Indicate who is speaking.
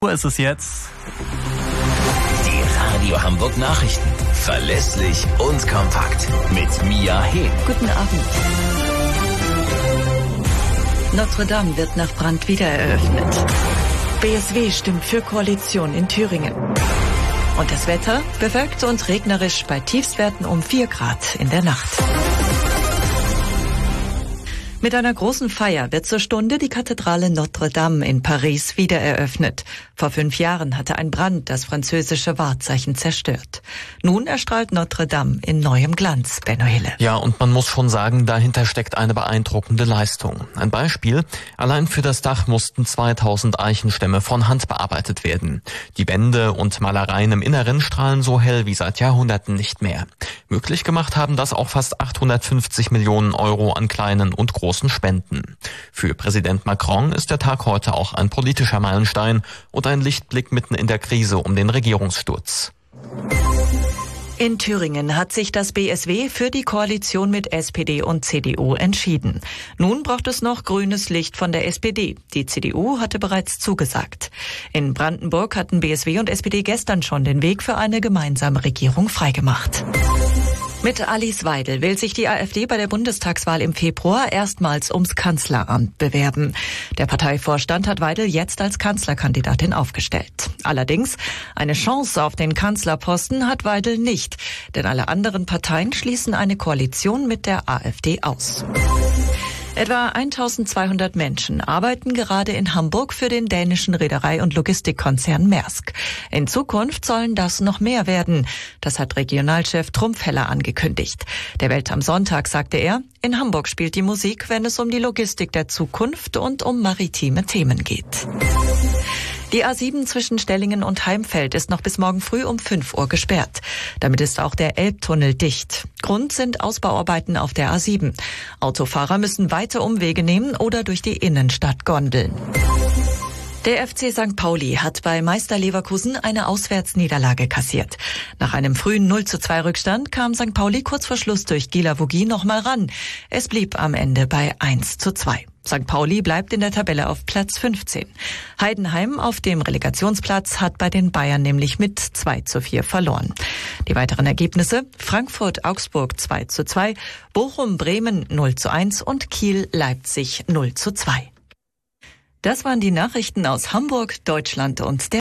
Speaker 1: Uhr ist es jetzt.
Speaker 2: Die Radio Hamburg Nachrichten. Verlässlich und kompakt. Mit Mia Hehn.
Speaker 3: Guten Abend. Notre Dame wird nach Brand wiedereröffnet. BSW stimmt für Koalition in Thüringen. Und das Wetter? Bewölkt und regnerisch bei Tiefstwerten um 4 Grad in der Nacht. Mit einer großen Feier wird zur Stunde die Kathedrale Notre Dame in Paris wiedereröffnet. Vor 5 Jahren hatte ein Brand das französische Wahrzeichen zerstört. Nun erstrahlt Notre Dame in neuem Glanz, Benno Hille.
Speaker 4: Ja, und man muss schon sagen, dahinter steckt eine beeindruckende Leistung. Ein Beispiel: Allein für das Dach mussten 2000 Eichenstämme von Hand bearbeitet werden. Die Wände und Malereien im Inneren strahlen so hell wie seit Jahrhunderten nicht mehr. Möglich gemacht haben das auch fast 850 Millionen Euro an kleinen und großen Spenden. Für Präsident Macron ist der Tag heute auch ein politischer Meilenstein und ein Lichtblick mitten in der Krise um den Regierungssturz.
Speaker 3: In Thüringen hat sich das BSW für die Koalition mit SPD und CDU entschieden. Nun braucht es noch grünes Licht von der SPD. Die CDU hatte bereits zugesagt. In Brandenburg hatten BSW und SPD gestern schon den Weg für eine gemeinsame Regierung freigemacht. Mit Alice Weidel will sich die AfD bei der Bundestagswahl im Februar erstmals ums Kanzleramt bewerben. Der Parteivorstand hat Weidel jetzt als Kanzlerkandidatin aufgestellt. Allerdings eine Chance auf den Kanzlerposten hat Weidel nicht, denn alle anderen Parteien schließen eine Koalition mit der AfD aus. Etwa 1200 Menschen arbeiten gerade in Hamburg für den dänischen Reederei- und Logistikkonzern Maersk. In Zukunft sollen das noch mehr werden. Das hat Regionalchef Trumpfeller angekündigt. Der Welt am Sonntag sagte er, in Hamburg spielt die Musik, wenn es um die Logistik der Zukunft und um maritime Themen geht. Die A7 zwischen Stellingen und Heimfeld ist noch bis morgen früh um 5 Uhr gesperrt. Damit ist auch der Elbtunnel dicht. Grund sind Ausbauarbeiten auf der A7. Autofahrer müssen weite Umwege nehmen oder durch die Innenstadt gondeln. Der FC St. Pauli hat bei Meister Leverkusen eine Auswärtsniederlage kassiert. Nach einem frühen 0:2 Rückstand kam St. Pauli kurz vor Schluss durch Guilavogui nochmal ran. Es blieb am Ende bei 1:2. St. Pauli bleibt in der Tabelle auf Platz 15. Heidenheim auf dem Relegationsplatz hat bei den Bayern nämlich mit 2:4 verloren. Die weiteren Ergebnisse: Frankfurt-Augsburg 2:2, Bochum-Bremen 0:1 und Kiel-Leipzig 0:2. Das waren die Nachrichten aus Hamburg, Deutschland und der